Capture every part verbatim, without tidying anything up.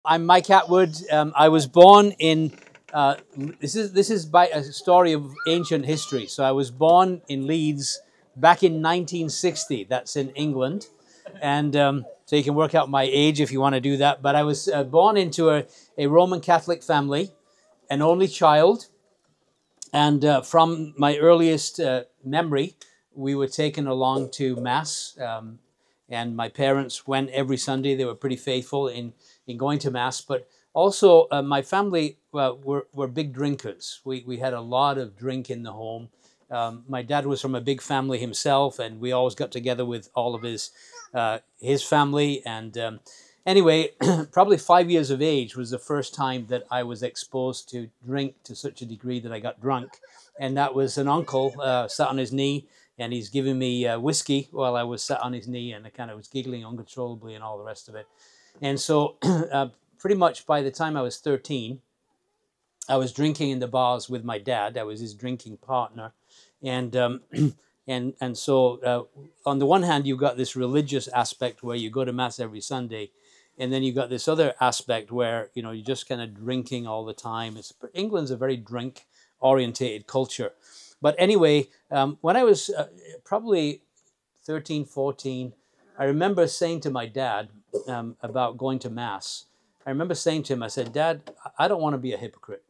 I'm Mike Atwood. Um, I was born in. Uh, this is this is by a story of ancient history. So I was born in Leeds back in nineteen sixty. That's in England, and um, so you can work out my age if you want to do that. But I was uh, born into a, a Roman Catholic family, an only child, and uh, from my earliest uh, memory, we were taken along to mass. Um, and my parents went every Sunday. They were pretty faithful in, in going to mass. But also, uh, my family uh, were, were big drinkers. We, we had a lot of drink in the home. Um, my dad was from a big family himself, and we always got together with all of his uh, his family. And um, anyway, probably five years of age was the first time that I was exposed to drink to such a degree that I got drunk. And that was an uncle uh, sat on his knee, and he's giving me uh, whiskey while I was sat on his knee, and I kind of was giggling uncontrollably and all the rest of it. And so, uh, pretty much by the time I was thirteen, I was drinking in the bars with my dad. I was his drinking partner, and um, and and so uh, on the one hand, you've got this religious aspect where you go to mass every Sunday, and then you've got this other aspect where you know you're just kind of drinking all the time. It's England's a very drink orientated culture, but anyway, um, when I was uh, probably thirteen, fourteen, I remember saying to my dad um, about going to mass. I remember saying to him, I said, "Dad, I don't want to be a hypocrite."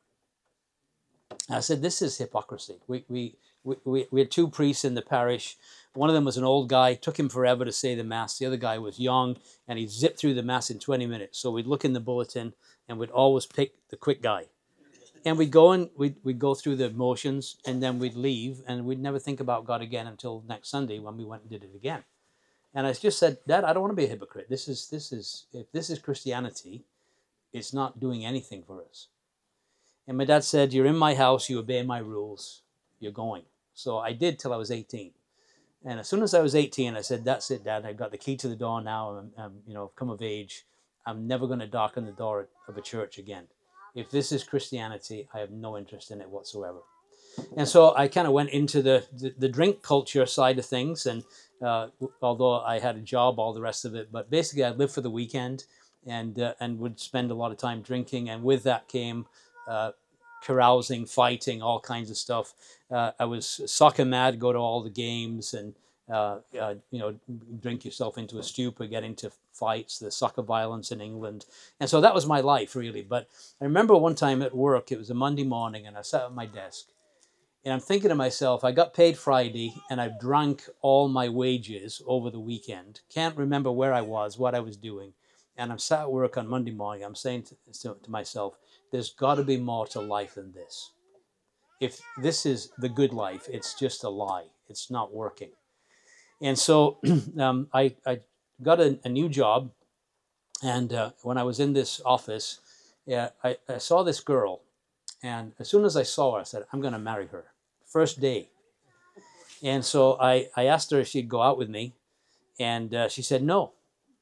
I said, "This is hypocrisy." We, we, we, we had two priests in the parish. One of them was an old guy, took him forever to say the Mass. The other guy was young, and he zipped through the Mass in twenty minutes. So we'd look in the bulletin, and we'd always pick the quick guy. And we'd go and we'd, we'd go through the motions, and then we'd leave, and we'd never think about God again until next Sunday when we went and did it again. And I just said, "Dad, I don't want to be a hypocrite. This is, this is, if this is Christianity, it's not doing anything for us." And my dad said, "You're in my house, you obey my rules, you're going." So I did till I was eighteen. And as soon as I was eighteen, I said, "That's it, Dad. I've got the key to the door now. I'm, I'm you know, I've come of age. I'm never going to darken the door of a church again. If this is Christianity, I have no interest in it whatsoever." And so I kind of went into the, the, the drink culture side of things. And uh, although I had a job, all the rest of it, but basically I lived for the weekend and uh, and would spend a lot of time drinking. And with that came uh, carousing, fighting, all kinds of stuff. Uh, I was soccer mad, go to all the games and, uh, uh, you know, drink yourself into a stupor, get into fights, the soccer violence in England. And so that was my life, really. But I remember one time at work, it was a Monday morning, and I sat at my desk. And I'm thinking to myself, I got paid Friday and I've drank all my wages over the weekend. Can't remember where I was, what I was doing. And I'm sat at work on Monday morning. I'm saying to, to myself, there's got to be more to life than this. If this is the good life, it's just a lie. It's not working. And so um, I, I got a, a new job. And uh, when I was in this office, yeah, I, I saw this girl. And as soon as I saw her, I said, "I'm going to marry her." First day. And so I, I asked her if she'd go out with me. And uh, she said no,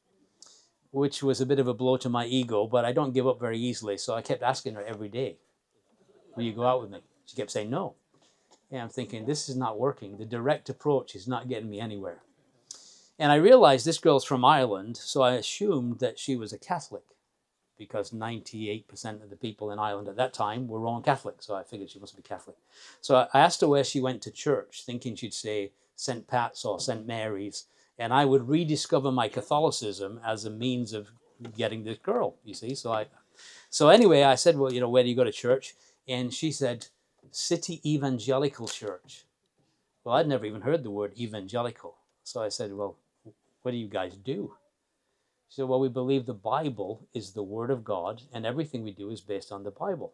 which was a bit of a blow to my ego, but I don't give up very easily. So I kept asking her every day, "Will you go out with me?" She kept saying no. And I'm thinking, this is not working. The direct approach is not getting me anywhere. And I realized this girl's from Ireland, so I assumed that she was a Catholic because ninety-eight percent of the people in Ireland at that time were Roman Catholic. So I figured she must be Catholic. So I asked her where she went to church, thinking she'd say Saint Pat's or Saint Mary's. And I would rediscover my Catholicism as a means of getting this girl, you see. So I, so anyway, I said, "Well, you know, where do you go to church?" And she said, "City Evangelical Church." Well, I'd never even heard the word evangelical. So I said, "Well, what do you guys do?" She said, "Well, we believe the Bible is the Word of God, and everything we do is based on the Bible."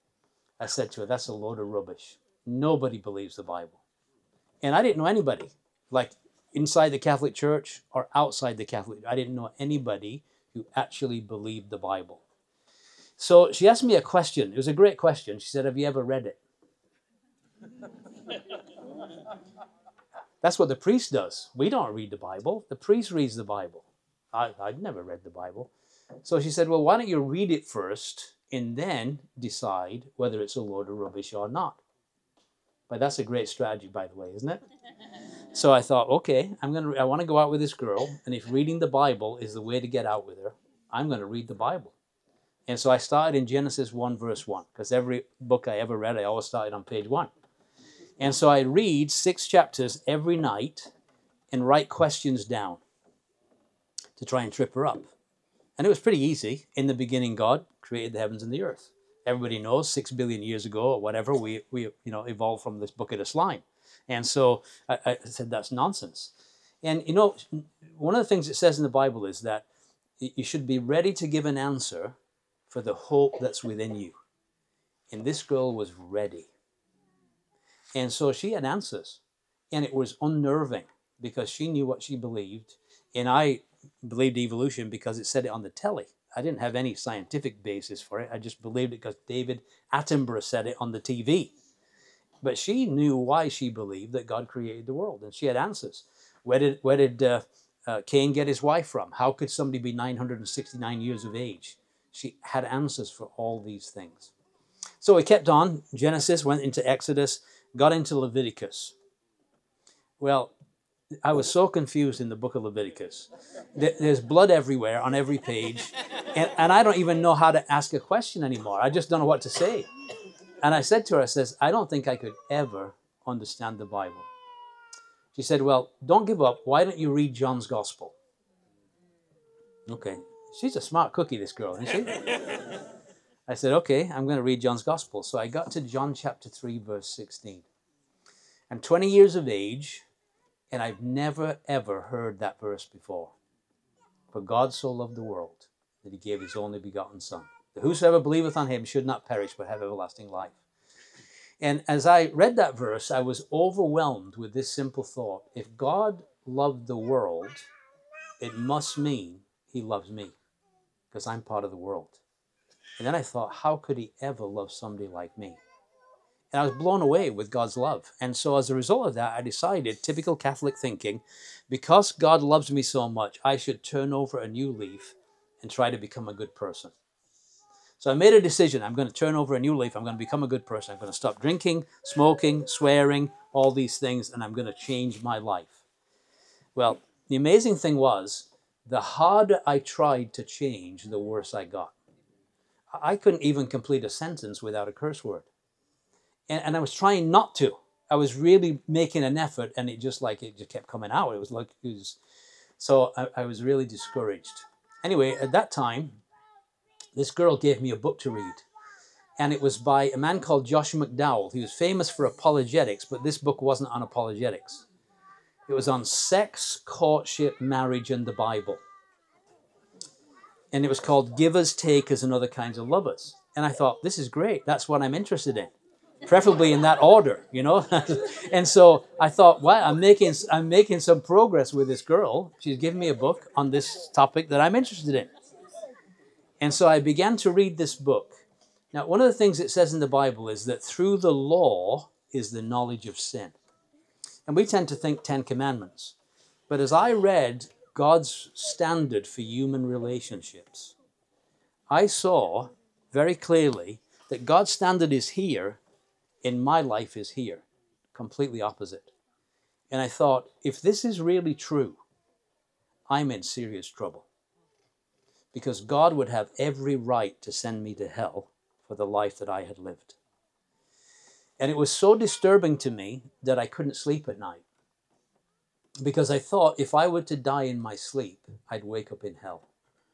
I said to her, "That's a load of rubbish. Nobody believes the Bible." And I didn't know anybody, like inside the Catholic Church or outside the Catholic. I didn't know anybody who actually believed the Bible. So she asked me a question. It was a great question. She said, "Have you ever read it?" That's what the priest does. We don't read the Bible. The priest reads the Bible. I, I'd never read the Bible. So she said, "Well, why don't you read it first and then decide whether it's a load of rubbish or not?" But that's a great strategy, by the way, isn't it? So I thought, okay, I'm gonna. I want to go out with this girl, and if reading the Bible is the way to get out with her, I'm going to read the Bible. And so I started in Genesis one, verse one, because every book I ever read, I always started on page one. And so I read six chapters every night and write questions down to try and trip her up. And it was pretty easy. In the beginning, God created the heavens and the earth. Everybody knows six billion years ago or whatever, we, we you know, evolved from this bucket of slime. And so I, I said, that's nonsense. And, you know, one of the things it says in the Bible is that you should be ready to give an answer for the hope that's within you. And this girl was ready. And so she had answers. And it was unnerving because she knew what she believed. And I believed evolution because it said it on the telly. I didn't have any scientific basis for it. I just believed it because David Attenborough said it on the T V. But she knew why she believed that God created the world. And she had answers. Where did, where did uh, uh, Cain get his wife from? How could somebody be nine hundred sixty-nine years of age? She had answers for all these things. So we kept on. Genesis, went into Exodus, got into Leviticus. Well, I was so confused in the book of Leviticus. There's blood everywhere on every page. And, and I don't even know how to ask a question anymore. I just don't know what to say. And I said to her, I says, I don't think I could ever understand the Bible. She said, well, don't give up. Why don't you read John's Gospel? Okay. She's a smart cookie, this girl, isn't she? I said, okay, I'm going to read John's Gospel. So I got to John chapter three, verse sixteen. I'm twenty years of age, and I've never, ever heard that verse before. For God so loved the world that he gave his only begotten Son, that whosoever believeth on him should not perish but have everlasting life. And as I read that verse, I was overwhelmed with this simple thought. If God loved the world, it must mean he loves me, because I'm part of the world. And then I thought, how could he ever love somebody like me? And I was blown away with God's love. And so as a result of that, I decided, typical Catholic thinking, because God loves me so much, I should turn over a new leaf and try to become a good person. So I made a decision. I'm going to turn over a new leaf. I'm going to become a good person. I'm going to stop drinking, smoking, swearing, all these things, and I'm going to change my life. Well, the amazing thing was, the harder I tried to change, the worse I got. I couldn't even complete a sentence without a curse word. And, and I was trying not to. I was really making an effort, and it just like, it just kept coming out. It was like, it was, so I, I was really discouraged. Anyway, at that time, this girl gave me a book to read. And it was by a man called Josh McDowell. He was famous for apologetics, but this book wasn't on apologetics. It was on sex, courtship, marriage, and the Bible. And it was called Givers, Takers, and Other Kinds of Lovers. And I thought, this is great. That's what I'm interested in. Preferably in that order, you know. And so I thought, wow, I'm making, I'm making some progress with this girl. She's giving me a book on this topic that I'm interested in. And so I began to read this book. Now, one of the things it says in the Bible is that through the law is the knowledge of sin. And we tend to think Ten Commandments. But as I read God's standard for human relationships, I saw very clearly that God's standard is here and my life is here. Completely opposite. And I thought, if this is really true, I'm in serious trouble. Because God would have every right to send me to hell for the life that I had lived. And it was so disturbing to me that I couldn't sleep at night. Because I thought, if I were to die in my sleep, I'd wake up in hell.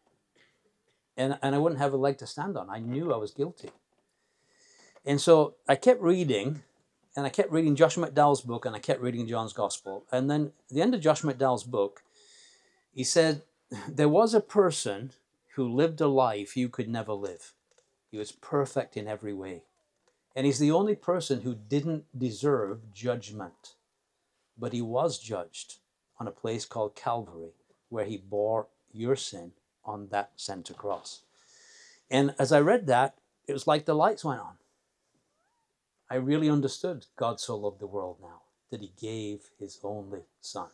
And, and I wouldn't have a leg to stand on. I knew I was guilty. And so I kept reading, and I kept reading Josh McDowell's book, and I kept reading John's Gospel. And then at the end of Josh McDowell's book, he said, there was a person who lived a life you could never live. He was perfect in every way. And he's the only person who didn't deserve judgment. But he was judged on a place called Calvary, where he bore your sin on that center cross. And as I read that, it was like the lights went on. I really understood God so loved the world now, that he gave his only Son.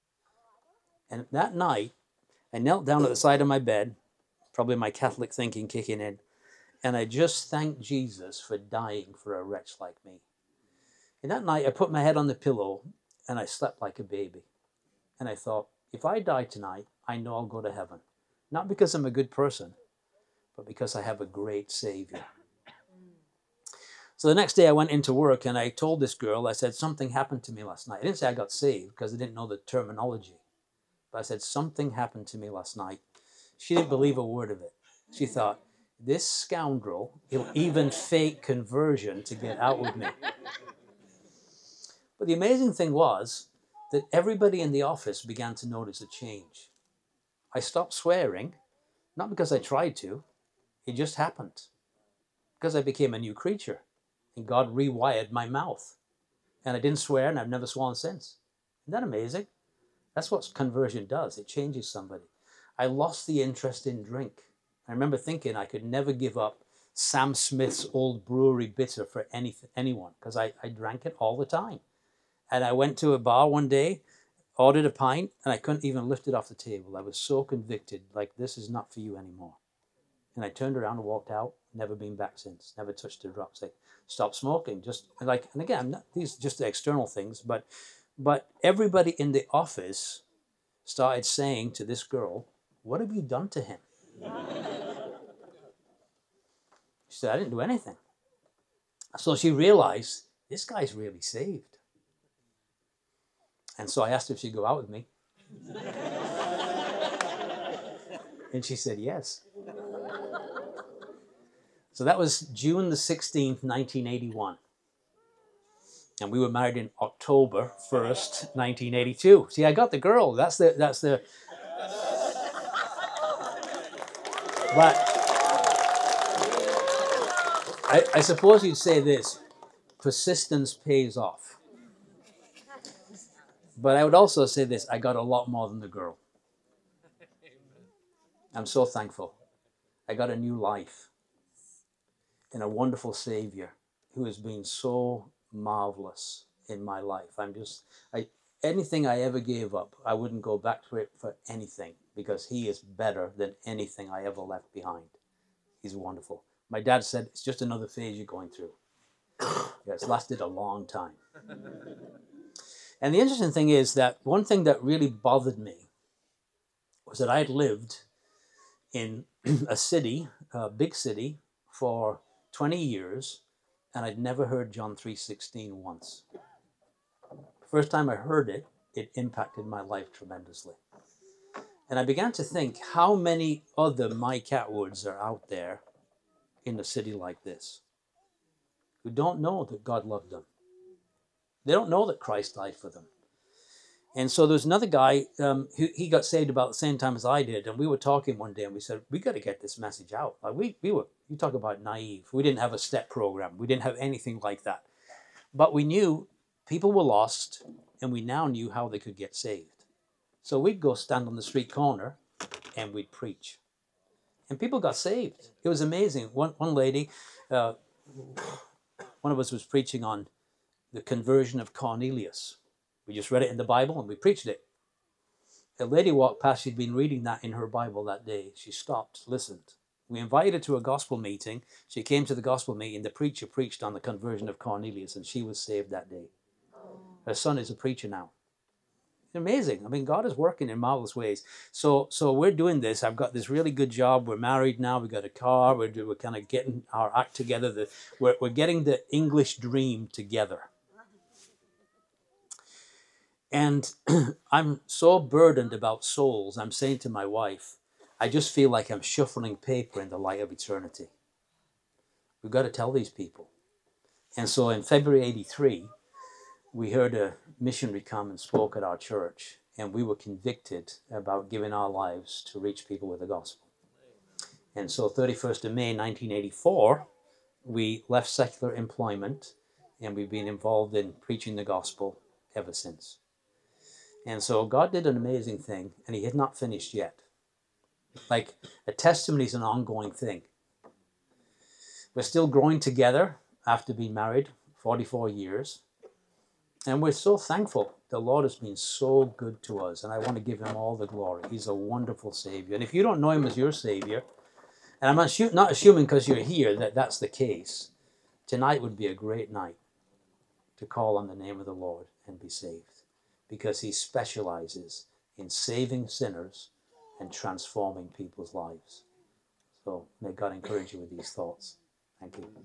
And that night, I knelt down at the side of my bed, probably my Catholic thinking kicking in, and I just thanked Jesus for dying for a wretch like me. And that night, I put my head on the pillow, and I slept like a baby. And I thought, if I die tonight, I know I'll go to heaven. Not because I'm a good person, but because I have a great Savior. So the next day I went into work and I told this girl, I said, something happened to me last night. I didn't say I got saved because I didn't know the terminology. But I said, something happened to me last night. She didn't believe a word of it. She thought, this scoundrel, he'll even fake conversion to get out with me. But the amazing thing was that everybody in the office began to notice a change. I stopped swearing, not because I tried to, it just happened. Because I became a new creature. And God rewired my mouth. And I didn't swear, and I've never sworn since. Isn't that amazing? That's what conversion does. It changes somebody. I lost the interest in drink. I remember thinking I could never give up Sam Smith's Old Brewery Bitter for anything, anyone, because I, I drank it all the time. And I went to a bar one day, ordered a pint, and I couldn't even lift it off the table. I was so convicted, like, this is not for you anymore. And I turned around and walked out, never been back since, never touched a drop. Say, stop smoking, just like, and again, not, these are just the external things, but, but everybody in the office started saying to this girl, what have you done to him? She said, I didn't do anything. So she realized, this guy's really saved. And so I asked her if she'd go out with me. And she said yes. So that was June the sixteenth, nineteen eighty-one. And we were married in October first, nineteen eighty-two. See, I got the girl. That's the, that's the, but I, I suppose you'd say this, persistence pays off. But I would also say this, I got a lot more than the girl. I'm so thankful. I got a new life and a wonderful Savior who has been so marvelous in my life. I'm just, I, anything I ever gave up, I wouldn't go back to it for anything because he is better than anything I ever left behind. He's wonderful. My dad said, it's just another phase you're going through. Yeah, it's lasted a long time. And the interesting thing is that one thing that really bothered me was that I had lived in a city, a big city, for twenty years, and I'd never heard John three sixteen once. First time I heard it, it impacted my life tremendously. And I began to think, how many other Mike Atwoods are out there in a city like this who don't know that God loved them? They don't know that Christ died for them. And so there's another guy, um, who he got saved about the same time as I did. And we were talking one day and we said, we got to get this message out. Like we, we were, you talk about naive. We didn't have a step program. We didn't have anything like that. But we knew people were lost and we now knew how they could get saved. So we'd go stand on the street corner and we'd preach. And people got saved. It was amazing. One, one lady, uh, one of us was preaching on the conversion of Cornelius. We just read it in the Bible and we preached it. A lady walked past, she'd been reading that in her Bible that day. She stopped, listened. We invited her to a gospel meeting. She came to the gospel meeting. The preacher preached on the conversion of Cornelius and she was saved that day. Her son is a preacher now. Amazing. I mean, God is working in marvelous ways. So so we're doing this. I've got this really good job. We're married now. We've got a car. We're, we're kind of getting our act together. The, we're, we're getting the English dream together. And I'm so burdened about souls. I'm saying to my wife, I just feel like I'm shuffling paper in the light of eternity. We've got to tell these people. And so in February eighty-three, we heard a missionary come and spoke at our church, and we were convicted about giving our lives to reach people with the gospel. And so thirty-first of May nineteen eighty-four, we left secular employment, and we've been involved in preaching the gospel ever since. And so God did an amazing thing, and he had not finished yet. Like, a testimony is an ongoing thing. We're still growing together after being married forty-four years. And we're so thankful. The Lord has been so good to us, and I want to give him all the glory. He's a wonderful Savior. And if you don't know him as your Savior, and I'm assu- not assuming because you're here that that's the case, tonight would be a great night to call on the name of the Lord and be saved. Because he specializes in saving sinners and transforming people's lives. So may God encourage you with these thoughts. Thank you.